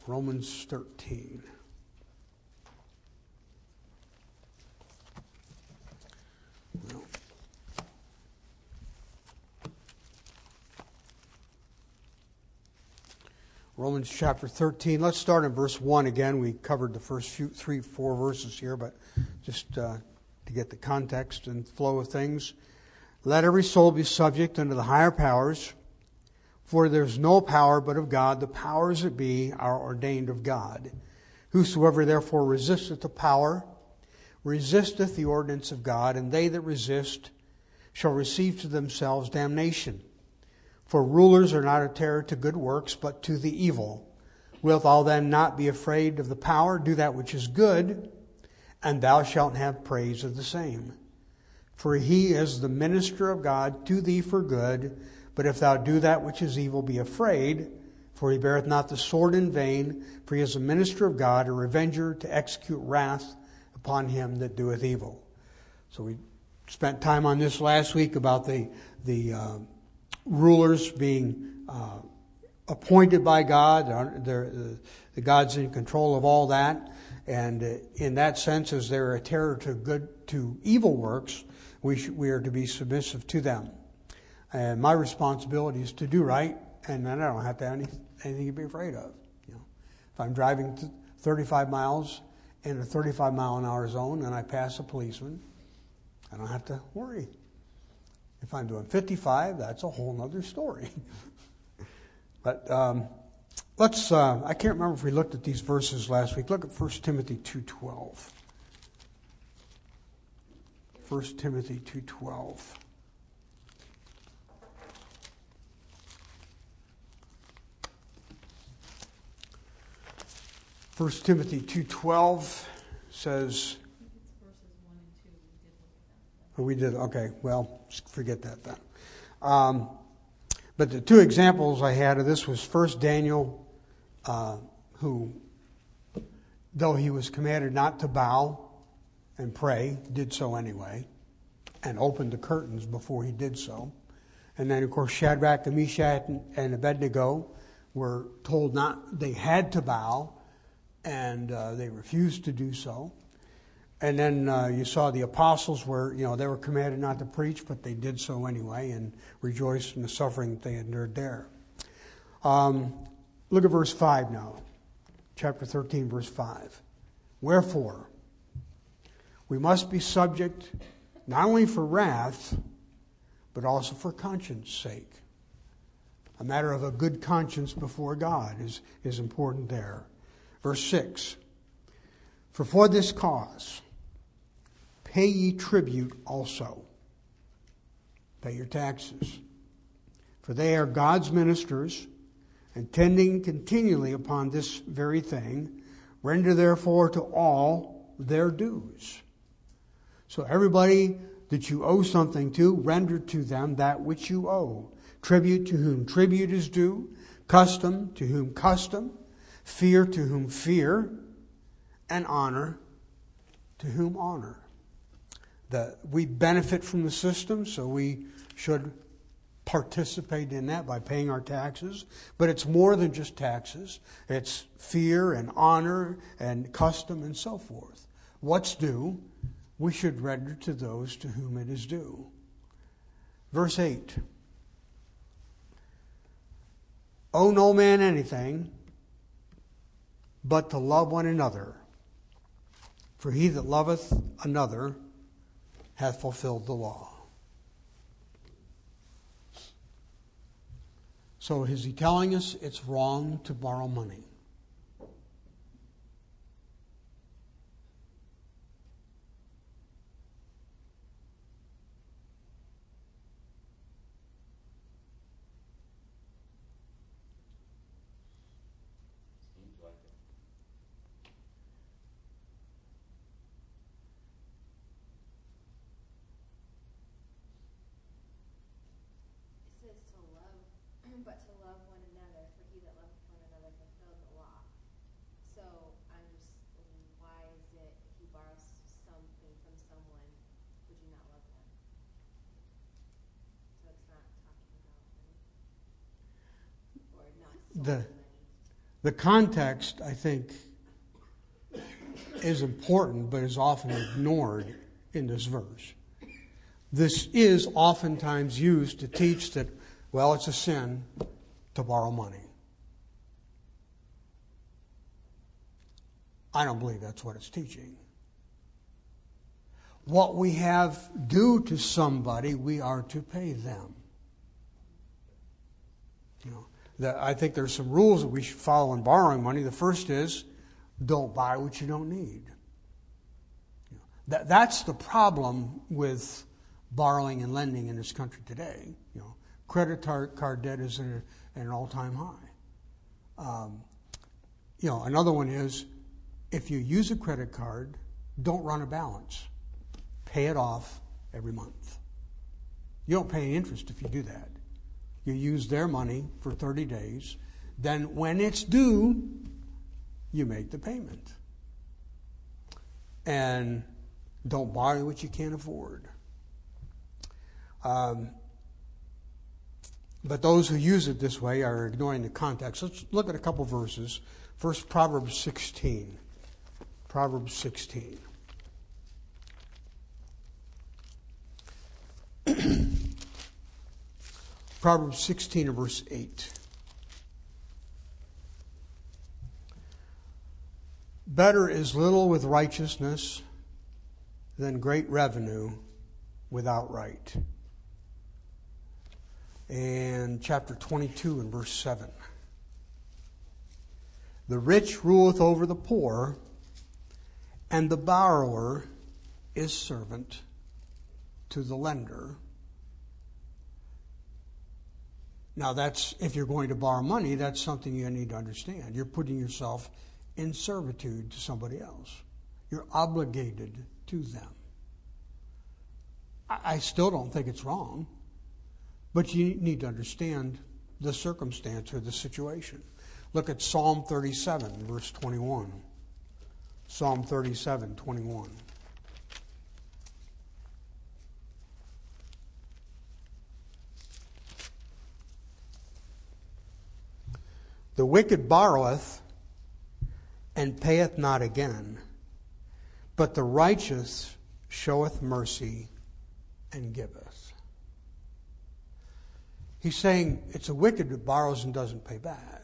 Romans 13. Well, Romans chapter 13. Let's start in verse 1 again. We covered the first 4 verses here, but just to get the context and flow of things. Let every soul be subject unto the higher powers, for there is no power but of God. The powers that be are ordained of God. Whosoever therefore resisteth the power, resisteth the ordinance of God, and they that resist shall receive to themselves damnation. For rulers are not a terror to good works, but to the evil. Wilt thou then not be afraid of the power? Do that which is good, and thou shalt have praise of the same. For he is the minister of God to thee for good. But if thou do that which is evil, be afraid, for he beareth not the sword in vain, for he is a minister of God, a revenger to execute wrath upon him that doeth evil. So we spent time on this last week about the rulers being appointed by God. The God's in control of all that, and in that sense, as they're a terror to evil works, we are to be submissive to them. And my responsibility is to do right, and then I don't have to have anything to be afraid of. If I'm driving 35 miles in a 35 mile an hour zone and I pass a policeman, I don't have to worry. If I'm doing 55, that's a whole other story. But let's, I can't remember if we looked at these verses last week. Look at 1 Timothy 2:12. 1 Timothy 2:12. 1 Timothy 2:12 says... We did, okay, well, forget that then. But the two examples I had of this was first Daniel, who, though he was commanded not to bow and pray, did so anyway, and opened the curtains before he did so. And then, of course, Shadrach and Meshach and Abednego were told they had to bow, and they refused to do so. And then you saw the apostles where, they were commanded not to preach, but they did so anyway and rejoiced in the suffering that they endured there. Look at verse 5 now. Chapter 13, verse 5. Wherefore, we must be subject not only for wrath, but also for conscience sake. A matter of a good conscience before God is important there. Verse 6. For this cause, pay ye tribute also. Pay your taxes. For they are God's ministers, and tending continually upon this very thing, render therefore to all their dues. So everybody that you owe something to, render to them that which you owe. Tribute to whom tribute is due, custom to whom custom, fear to whom fear, and honor to whom honor. We benefit from the system, so we should participate in that by paying our taxes. But it's more than just taxes. It's fear and honor and custom and so forth. What's due, we should render to those to whom it is due. Verse 8. Owe no man anything but to love one another. For he that loveth another hath fulfilled the law. So is he telling us it's wrong to borrow money? But to love one another, for he that loveth one another fulfilled the law. So I'm just thinking, why is it if you borrow something from someone, would you not love them? So it's not talking about money, or not solely money. The context, I think, is important, but is often ignored in this verse. This is oftentimes used to teach that, well, it's a sin to borrow money. I don't believe that's what it's teaching. What we have due to somebody, we are to pay them. I think there's some rules that we should follow in borrowing money. The first is, don't buy what you don't need. That's the problem with borrowing and lending in this country today. Credit card debt is at an all-time high. Another one is, if you use a credit card, don't run a balance. Pay it off every month. You don't pay any interest if you do that. You use their money for 30 days. Then when it's due, you make the payment. And don't borrow what you can't afford. But those who use it this way are ignoring the context. Let's look at a couple verses. First, Proverbs 16. Proverbs 16. Proverbs 16 and verse 8. Better is little with righteousness than great revenue without right. And chapter 22 and verse 7. The rich ruleth over the poor, and the borrower is servant to the lender. Now that's, if you're going to borrow money, that's something you need to understand. You're putting yourself in servitude to somebody else. You're obligated to them. I still don't think it's wrong, but you need to understand the circumstance or the situation. Look at Psalm 37, verse 21. Psalm 37, 21. The wicked borroweth and payeth not again, but the righteous showeth mercy and giveth. He's saying it's a wicked that borrows and doesn't pay back.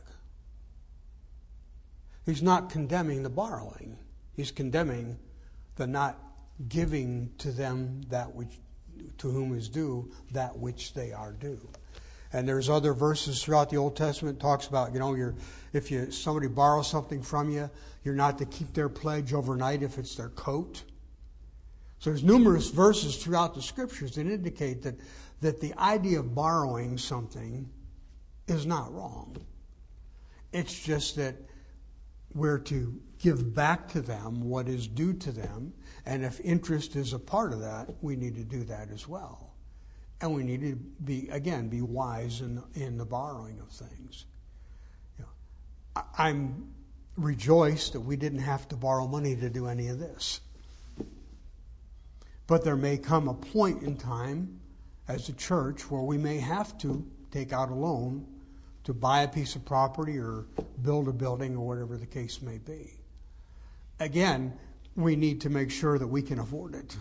He's not condemning the borrowing. He's condemning the not giving to them that which, to whom is due, that which they are due. And there's other verses throughout the Old Testament that talks about, if somebody borrows something from you, you're not to keep their pledge overnight if it's their coat. So there's numerous verses throughout the Scriptures that indicate that the idea of borrowing something is not wrong. It's just that we're to give back to them what is due to them, and if interest is a part of that, we need to do that as well. And we need to be wise in the borrowing of things. I'm rejoiced that we didn't have to borrow money to do any of this. But there may come a point in time as a church where we may have to take out a loan to buy a piece of property or build a building or whatever the case may be. Again, we need to make sure that we can afford it.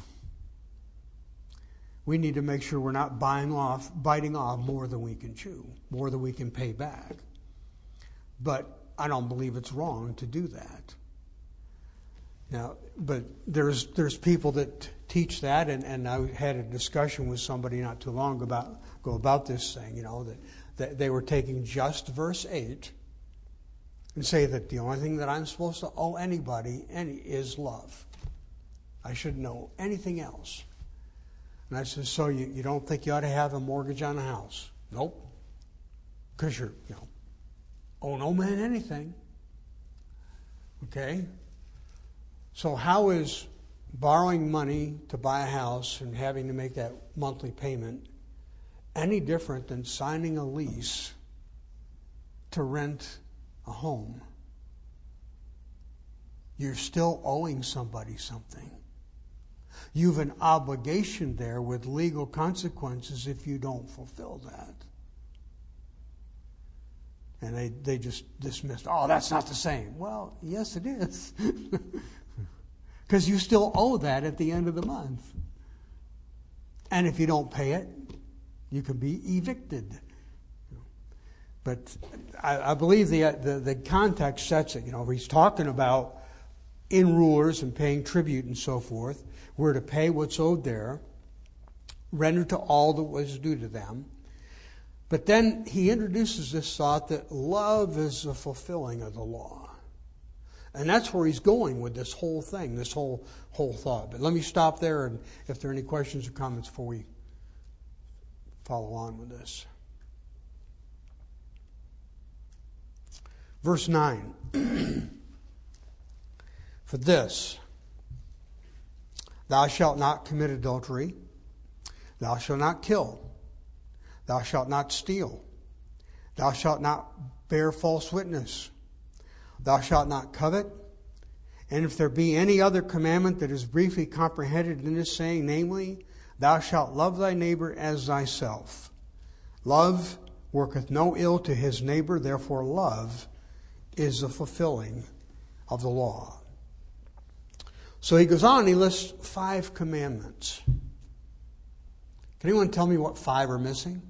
We need to make sure we're not biting off more than we can chew, more than we can pay back. But I don't believe it's wrong to do that. Now, but there's people that teach that, and I had a discussion with somebody not too long ago about this thing, that they were taking just verse 8 and say that the only thing that I'm supposed to owe anybody is love. I shouldn't know anything else. And I said, so you don't think you ought to have a mortgage on a house? Nope. Because you're, owe no man anything. Okay? So how is borrowing money to buy a house and having to make that monthly payment any different than signing a lease to rent a home? You're still owing somebody something. You've an obligation there with legal consequences if you don't fulfill that. And they just dismissed, oh, that's not the same. Well, yes, it is. Because you still owe that at the end of the month. And if you don't pay it, you can be evicted. But I believe the context sets it. He's talking about in rulers and paying tribute and so forth. We're to pay what's owed there, render to all that was due to them. But then he introduces this thought that love is the fulfilling of the law. And that's where he's going with this whole thing, this whole thought. But let me stop there, and if there are any questions or comments before we follow on with this. Verse 9. For this, thou shalt not commit adultery, thou shalt not kill, thou shalt not steal, thou shalt not bear false witness, thou shalt not covet. And if there be any other commandment that is briefly comprehended in this saying, namely, thou shalt love thy neighbor as thyself. Love worketh no ill to his neighbor, therefore love is the fulfilling of the law. So he goes on, he lists 5 commandments. Can anyone tell me what 5 are missing?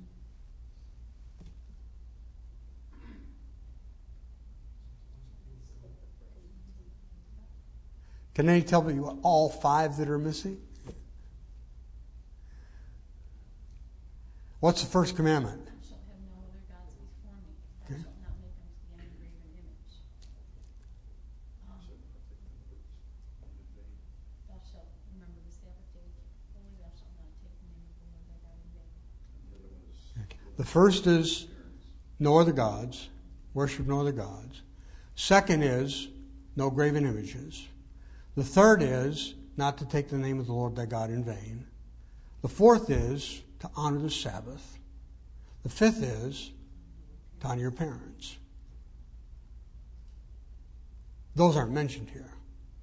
Can anyone tell me what all 5 that are missing? What's the first commandment? Thou shalt have no other gods before me. Thou Okay. shalt not make unto thee any graven image. Thou shalt remember the Sabbath day to keep it holy. Thou shalt not take the name of the Lord thy God in vain. The first is no other gods, worship no other gods. Second is no graven images. The third is not to take the name of the Lord thy God in vain. The fourth is to honor the Sabbath. The fifth is to honor your parents. Those aren't mentioned here.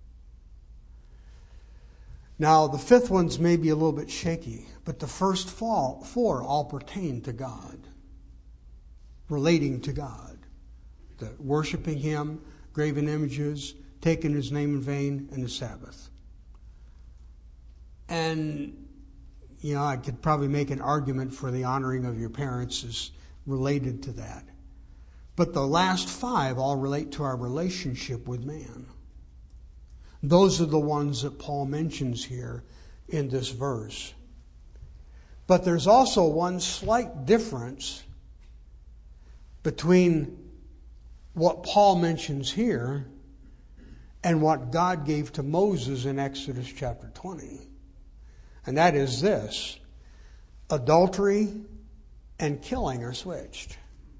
Now, the fifth one's maybe a little bit shaky, but the first 4 all pertain to God, relating to God. The worshiping Him, graven images, taking His name in vain, and the Sabbath. And, I could probably make an argument for the honoring of your parents is related to that. But the last 5 all relate to our relationship with man. Those are the ones that Paul mentions here in this verse. But there's also one slight difference between what Paul mentions here and what God gave to Moses in Exodus chapter 20. And that is this: adultery and killing are switched.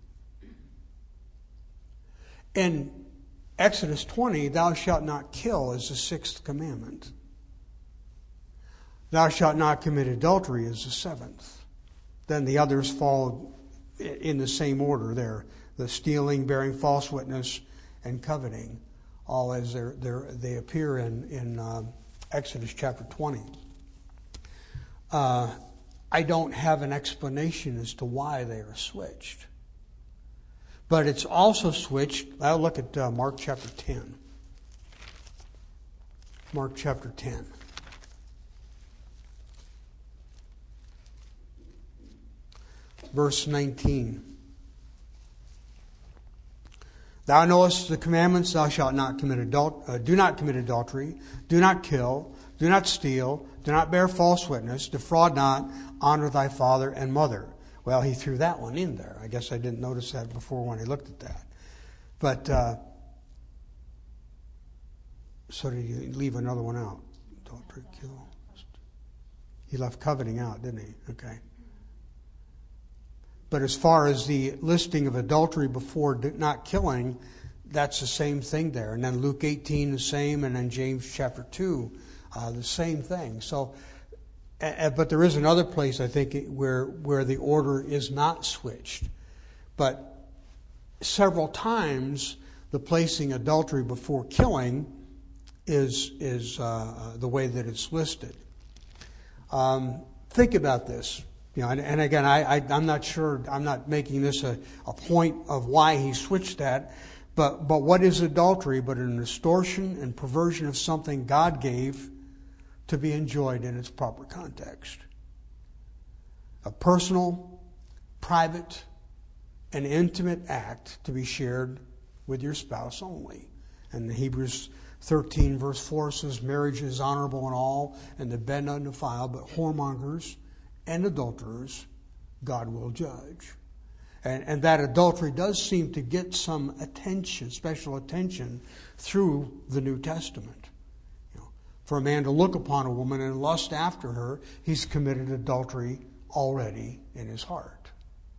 In Exodus 20, thou shalt not kill is the 6th commandment. Thou shalt not commit adultery is the 7th. Then the others fall in the same order there. The stealing, bearing false witness, and coveting, all as they appear in Exodus chapter 20. I don't have an explanation as to why they are switched. But it's also switched. I'll look at Mark chapter 10. Mark chapter 10. Verse 19. Thou knowest the commandments: thou shalt not commit do not commit adultery, do not kill, do not steal, do not bear false witness, defraud not, honor thy father and mother. Well, he threw that one in there. I guess I didn't notice that before when I looked at that. But so did he leave another one out? Adultery, kill. He left coveting out, didn't he? Okay. But as far as the listing of adultery before not killing, that's the same thing there. And then Luke 18, the same, and then James chapter 2, the same thing. So, but there is another place, I think, where the order is not switched. But several times, the placing adultery before killing is the way that it's listed. Think about this. And again, I'm not sure, I'm not making this a point of why he switched that, but what is adultery but an distortion and perversion of something God gave to be enjoyed in its proper context? A personal, private, and intimate act to be shared with your spouse only. And Hebrews 13 verse 4 says, marriage is honorable in all, and the bed undefiled, but whoremongers and adulterers God will judge. And that adultery does seem to get some attention, special attention, through the New Testament. For a man to look upon a woman and lust after her, he's committed adultery already in his heart.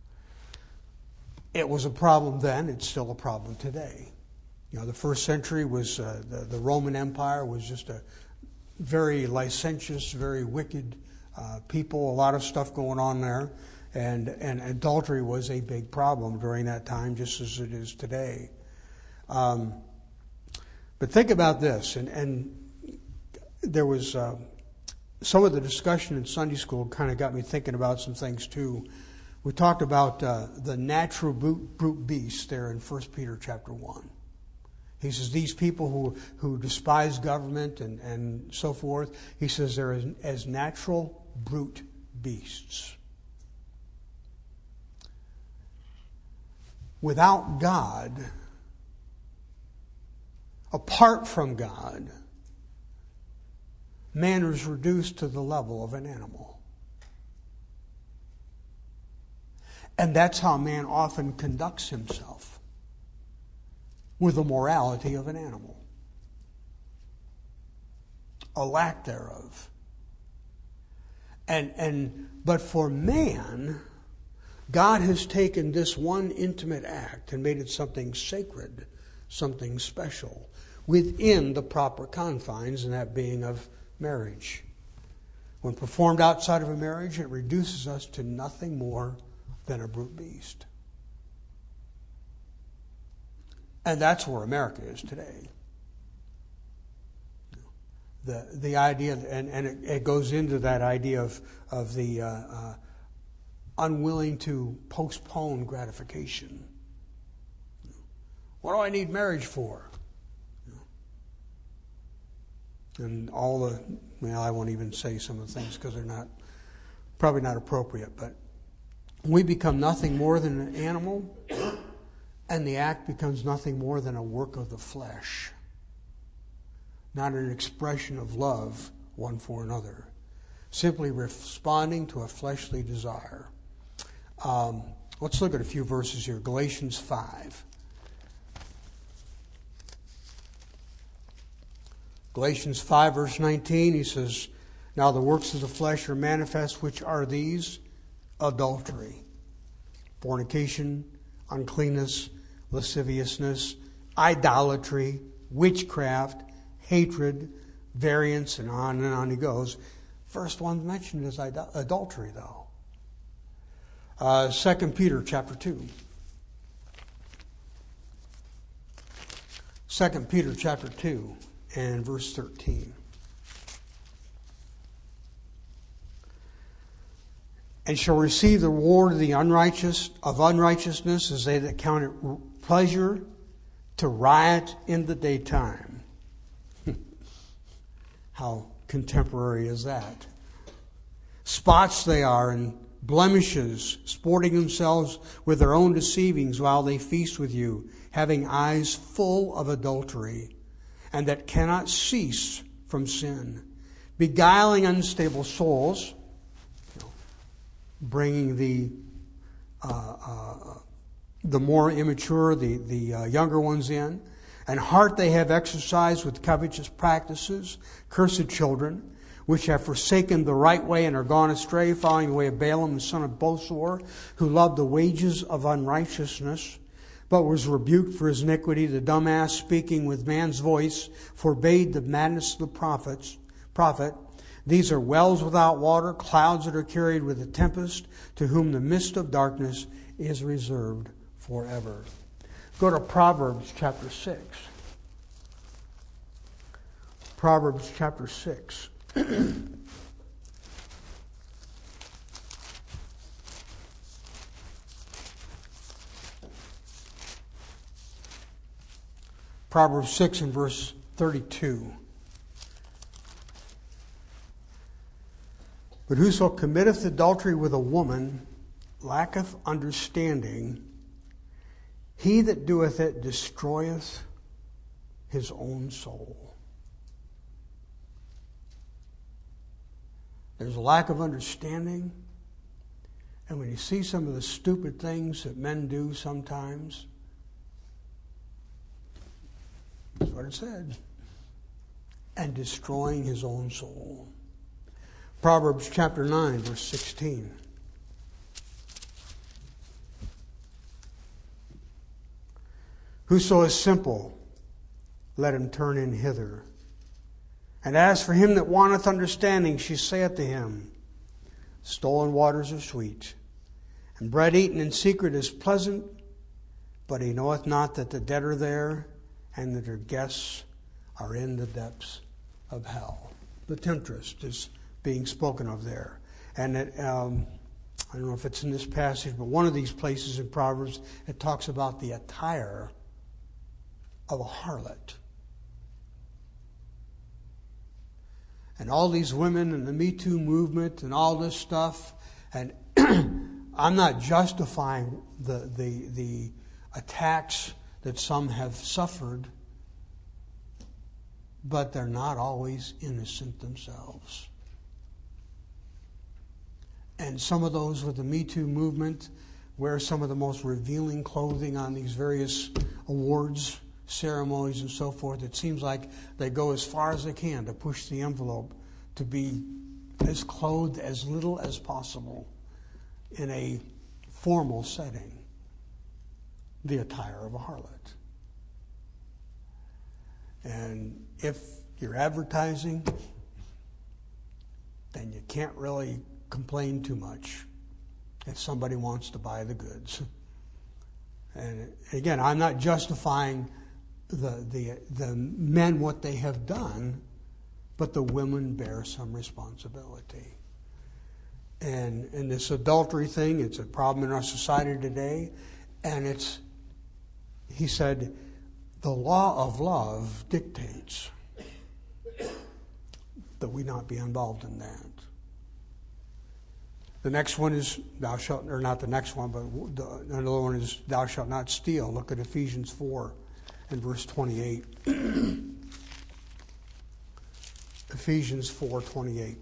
It was a problem then, it's still a problem today. The first century was, the Roman Empire was just a very licentious, very wicked people, a lot of stuff going on there. And adultery was a big problem during that time, just as it is today. But think about this, and there was some of the discussion in Sunday school kind of got me thinking about some things too. We talked about the natural brute beast there in 1 Peter chapter 1. He says these people who despise government and so forth, he says they're as natural brute beasts. Without God, apart from God, man is reduced to the level of an animal. And that's how man often conducts himself, with the morality of an animal, a lack thereof. But for man, God has taken this one intimate act and made it something sacred, something special, within the proper confines, and that being of marriage. When performed outside of a marriage, it reduces us to nothing more than a brute beast. And that's where America is today. The idea, and it goes into that idea of the unwilling to postpone gratification. What do I need marriage for? And I won't even say some of the things because they're probably not appropriate, but we become nothing more than an animal, and the act becomes nothing more than a work of the flesh, not an expression of love one for another, simply responding to a fleshly desire. Let's look at a few verses here. Galatians 5. Galatians 5 verse 19, he says, now the works of the flesh are manifest, which are these: adultery, fornication, uncleanness, lasciviousness, idolatry, witchcraft, hatred, variance, and on he goes. First one mentioned is adultery, though. 2 Peter chapter 2. 2 Peter chapter 2 and verse 13. And shall receive the reward of the unrighteousness as they that count it pleasure to riot in the daytime. How contemporary is that? Spots they are and blemishes, sporting themselves with their own deceivings while they feast with you, having eyes full of adultery, and that cannot cease from sin, beguiling unstable souls, bringing the more immature, the younger ones in. And heart they have exercised with covetous practices, cursed children, which have forsaken the right way and are gone astray, following the way of Balaam the son of Bosor, who loved the wages of unrighteousness, but was rebuked for his iniquity. The dumb ass, speaking with man's voice, forbade the madness of the prophet. These are wells without water, clouds that are carried with a tempest, to whom the mist of darkness is reserved forever. Go to Proverbs chapter 6. Proverbs chapter 6. Proverbs 6 and verse 32. But whoso committeth adultery with a woman lacketh understanding. He that doeth it destroyeth his own soul. There's a lack of understanding. And when you see some of the stupid things that men do sometimes, that's what it said. And destroying his own soul. Proverbs chapter 9, verse 16. Whoso is simple, let him turn in hither. And as for him that wanteth understanding, she saith to him, stolen waters are sweet, and bread eaten in secret is pleasant, but he knoweth not that the dead are there, and that her guests are in the depths of hell. The temptress is being spoken of there. And it, I don't know if it's in this passage, but one of these places in Proverbs, it talks about the attire of a harlot. And all these women and the Me Too movement and all this stuff, and I'm not justifying the attacks that some have suffered, but they're not always innocent themselves. And some of those with the Me Too movement wear some of the most revealing clothing on these various awards ceremonies and so forth. It seems like they go as far as they can to push the envelope to be as clothed as little as possible in a formal setting. The attire of a harlot. And if you're advertising, then you can't really complain too much if somebody wants to buy the goods. And again, I'm not justifying the men what they have done, but the women bear some responsibility. And this adultery thing, it's a problem in our society today, and he said, the law of love dictates that we not be involved in that. The next one is thou shalt, or not the next one, but another one is thou shalt not steal. Look at Ephesians 4 and verse 28. Ephesians 4:28.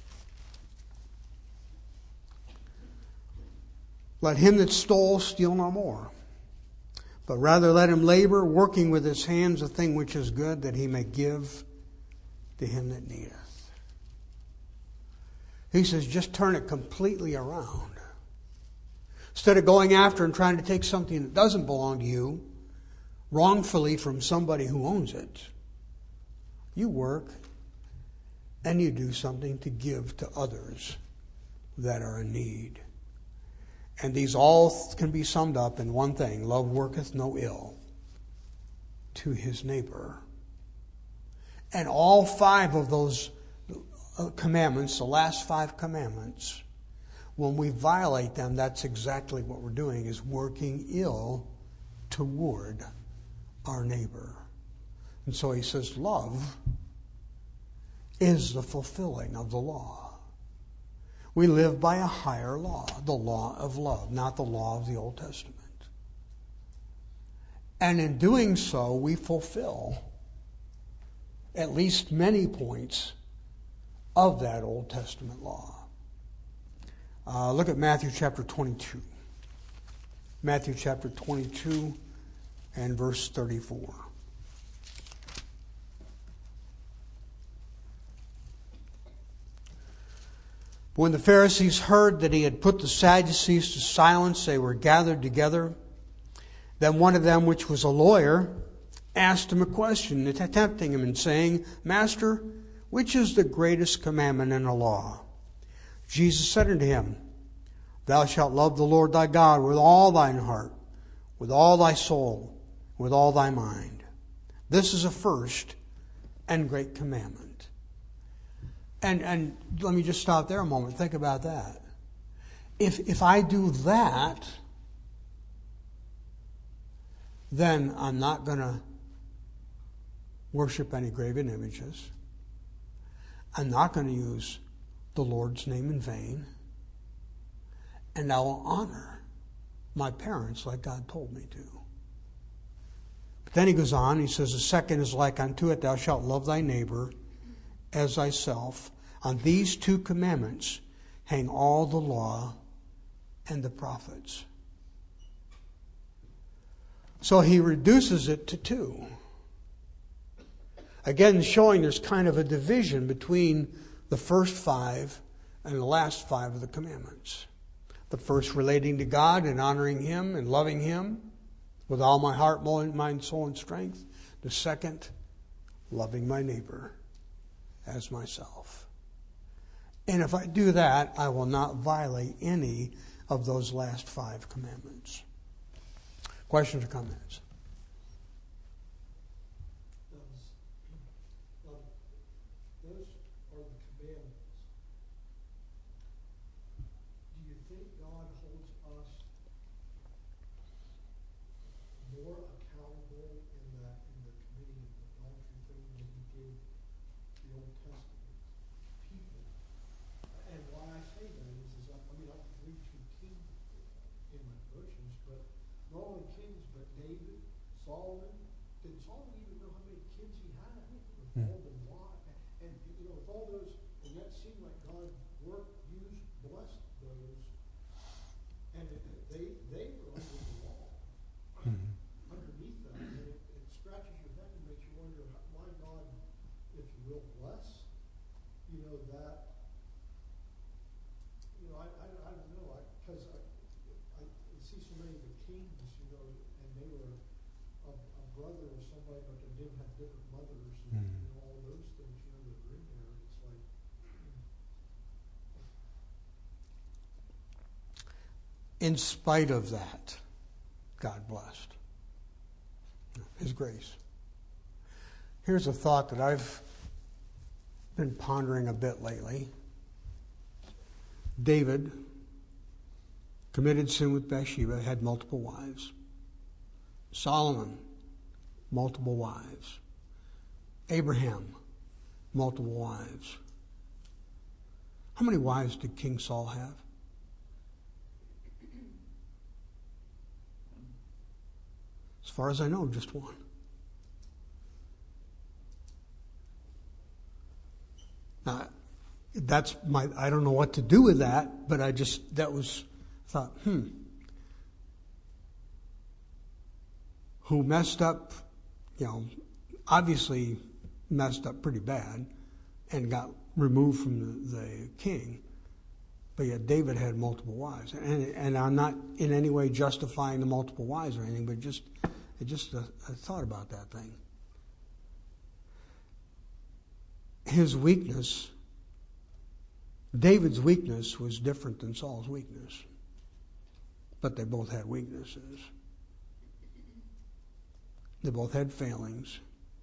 Let him that stole steal no more, but rather let him labor, working with his hands a thing which is good, that he may give to him that needeth. He says, just turn it completely around. Instead of going after and trying to take something that doesn't belong to you, wrongfully from somebody who owns it, you work and you do something to give to others that are in need. And these all can be summed up in one thing: love worketh no ill to his neighbor. And all 5 of those commandments, the last 5 commandments, when we violate them, that's exactly what we're doing, is working ill toward our neighbor. And so he says love is the fulfilling of the law. We live by a higher law, the law of love, not the law of the Old Testament. And in doing so, we fulfill at least many points of that Old Testament law. Look at Matthew chapter 22. Matthew chapter 22 and verse 34. When the Pharisees heard that he had put the Sadducees to silence, they were gathered together. Then one of them, which was a lawyer, asked him a question, tempting him and saying, Master, which is the greatest commandment in the law? Jesus said unto him, Thou shalt love the Lord thy God with all thine heart, with all thy soul, with all thy mind. This is a first and great commandment. And let me just stop there a moment. Think about that. If I do that, then I'm not going to worship any graven images. I'm not going to use the Lord's name in vain. And I will honor my parents like God told me to. But then he goes on, he says, the second is like unto it, thou shalt love thy neighbor as thyself. On these two commandments hang all the law and the prophets. So he reduces it to two. Again, showing there's kind of a division between the first five and the last five of the commandments. The first relating to God and honoring Him and loving Him with all my heart, mind, soul, and strength. The second, loving my neighbor as myself. And if I do that, I will not violate any of those last five commandments. Questions or comments? Those are the commandments. Do you think God holds us more accountable in the committing of adultery thing than He did the Old Testament people? And why I say that is I can read through Kings in my devotions, but not only Kings, but David, Solomon. Did Solomon even know how many kids he had? With all the wives, and with all those, and that seemed like God blessed those, and they were under the law. Underneath that, and it scratches your head and makes you wonder why God, if you will, bless, that. I don't know, because I see so many of the kings, and they were a brother of somebody, but they didn't have different mothers, and all those things, that are in there. It's like, In spite of that, God blessed. His grace. Here's a thought that I've been pondering a bit lately. David committed sin with Bathsheba, had multiple wives. Solomon, multiple wives. Abraham, multiple wives. How many wives did King Saul have? As far as I know, just one. Now, I don't know what to do with that, but thought, who messed up, obviously messed up pretty bad and got removed from the king. But yet David had multiple wives. And I'm not in any way justifying the multiple wives or anything, but I thought about that thing. His weakness, David's weakness was different than Saul's weakness. But they both had weaknesses. They both had failings.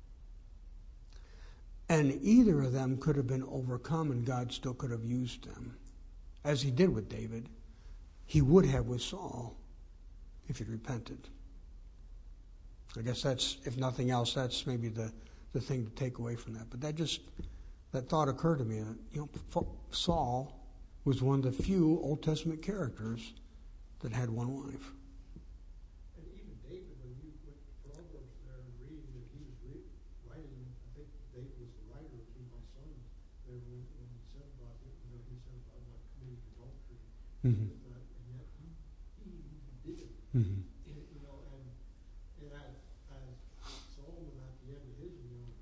And either of them could have been overcome, and God still could have used them. As He did with David, He would have with Saul if he'd repented. I guess that's, if nothing else, that's maybe the thing to take away from that. But that thought occurred to me. Saul was one of the few Old Testament characters that had one wife. and even David, when you went to Proverbs there and reading that he was writing, I think David was the writer to my son there when he said about it, he said about not committing adultery. Mm-hmm. And yet he did. Mm-hmm. And as Solomon at the end of his,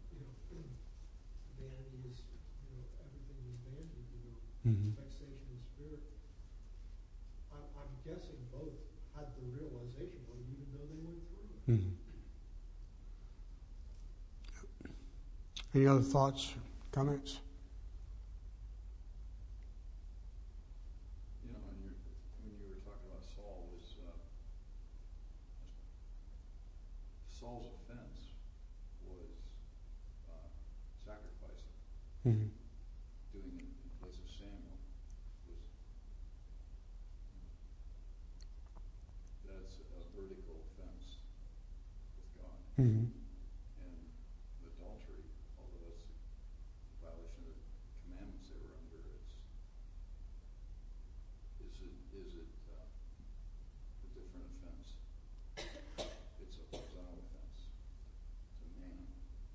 vanity is, everything is vanity, Mm-hmm. vexation in spirit. I'm guessing both had the realization of it, even though they went through it. Mm-hmm. Any other thoughts, comments? When you were talking about Saul, Saul's offense was sacrificing, Mm-hmm. doing it in place of Samuel. That's a vertical offense with God. Mm-hmm. And adultery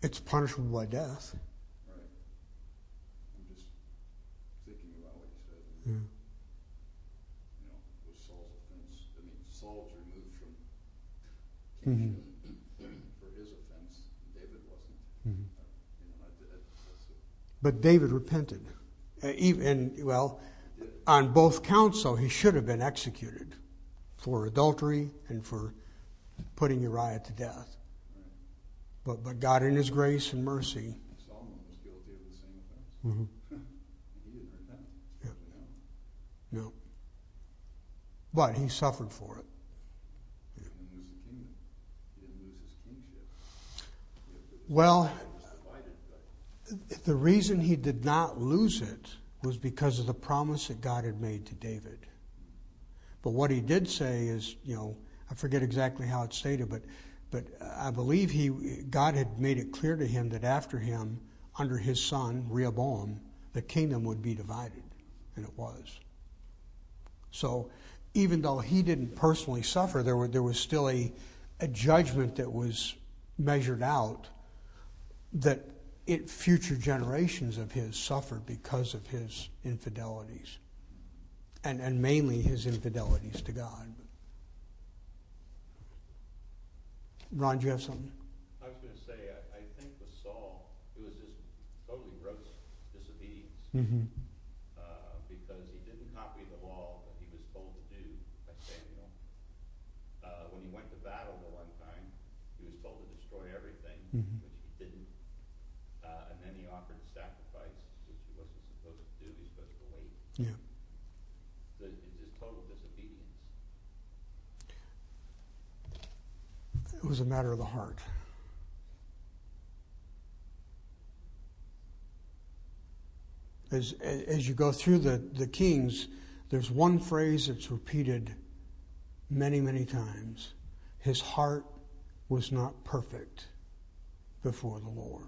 It's punishable by death. Right. I'm just thinking about what you said. Yeah. You know, was Saul's offense, I mean, Saul was removed from Mhm. kingship for his offense. David wasn't. Mhm. You know, that's it. But David repented. On both counts, though, he should have been executed for adultery and for putting Uriah to death. Right. But God, in His grace and mercy, Solomon was guilty of the same offense. mhm, He didn't repent. Yeah. As far as we know. no. But he suffered for it. He didn't lose the kingdom. He didn't lose his kingship. Well, It was divided, but the reason he did not lose it was because of the promise that God had made to David. But what he did say is, I forget exactly how it's stated, but I believe God had made it clear to him that after him, under his son, Rehoboam, the kingdom would be divided. And it was. So even though he didn't personally suffer, there was still a judgment that was measured out that future generations of his suffered because of his infidelities. And mainly his infidelities to God. Ron, do you have something? I was going to say, I think with Saul, it was just totally gross disobedience. Mm-hmm. Because he didn't copy the law that he was told to do by Samuel. When he went to battle the one time, he was told to destroy everything, Mhm. which he didn't. And then he offered the sacrifice, which he wasn't supposed to do. He was supposed to wait. Yeah. So it's just total disobedience. It was a matter of the heart. As you go through the Kings, there's one phrase that's repeated many, many times. His heart was not perfect before the Lord.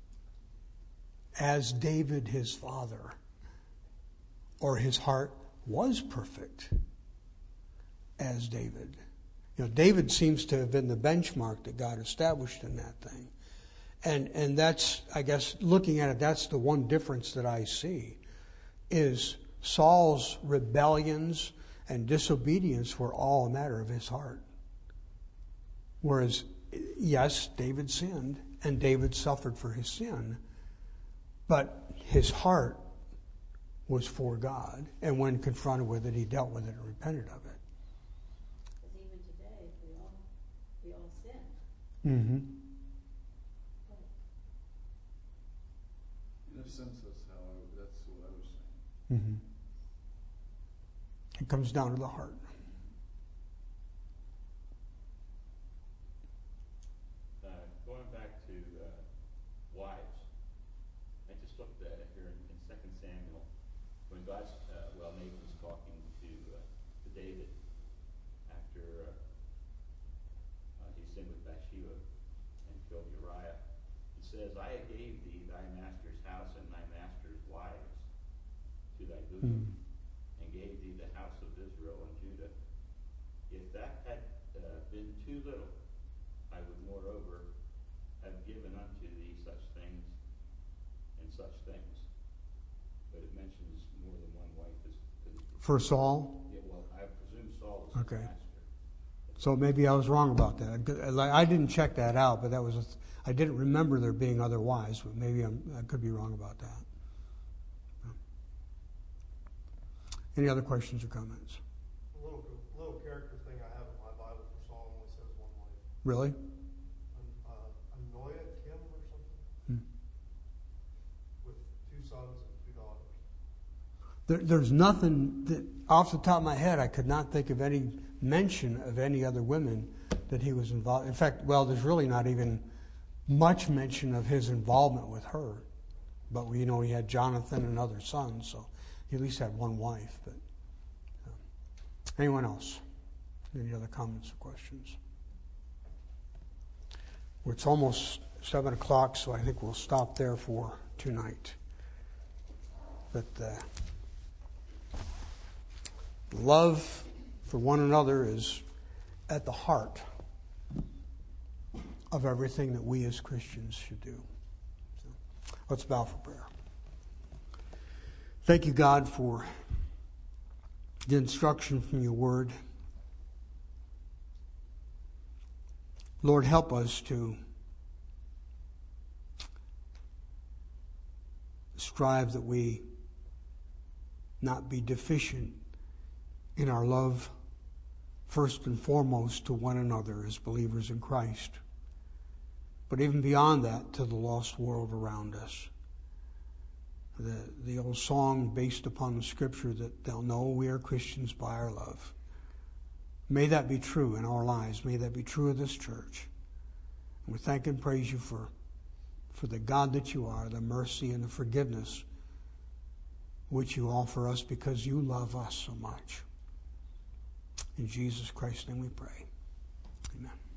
As David, his father, or his heart was perfect as David. David seems to have been the benchmark that God established in that thing. And that's, I guess, looking at it, that's the one difference that I see, is Saul's rebellions and disobedience were all a matter of his heart. Whereas, yes, David sinned, and David suffered for his sin, but his heart was for God, and when confronted with it, he dealt with it and repented of it. Because even today, we all sin. Mm-hmm. in a sense, that's what I was saying. Mm-hmm. It comes down to the heart. Going back to wives, I just looked at it here in 2 Samuel, when Nathan's talking to David after he sinned with Bathsheba and killed Uriah. He says, I gave thee thy master's house and thy master's wives to thy bosom, and gave thee the house of Israel and Judah. If that had been too little, I would moreover have given unto thee such things and such things. But it mentions more than one wife. For Saul? Yeah, well, I presume Saul was Okay. his master. So maybe I was wrong about that. I didn't check that out, but I didn't remember there being other wives, but maybe I could be wrong about that. Any other questions or comments? A little character thing I have in my Bible for Saul only says one wife. Really? Anoia Kim or something? Hmm. With 2 sons and 2 daughters. There's nothing that, off the top of my head, I could not think of any mention of any other women that he was involved. In fact, there's really not even much mention of his involvement with her. But he had Jonathan and other sons, so he at least had one wife. But anyone else? Any other comments or questions? Well, it's almost 7 o'clock, so I think we'll stop there for tonight. But love for one another is at the heart of everything that we as Christians should do. So, let's bow for prayer. Thank you, God, for the instruction from your word. Lord, help us to strive that we not be deficient in our love, first and foremost to one another as believers in Christ, but even beyond that to the lost world around us. The old song based upon the scripture that they'll know we are Christians by our love. May that be true in our lives. May that be true of this church. And we thank and praise you for the God that you are, the mercy and the forgiveness which you offer us because you love us so much. In Jesus Christ's name we pray. Amen.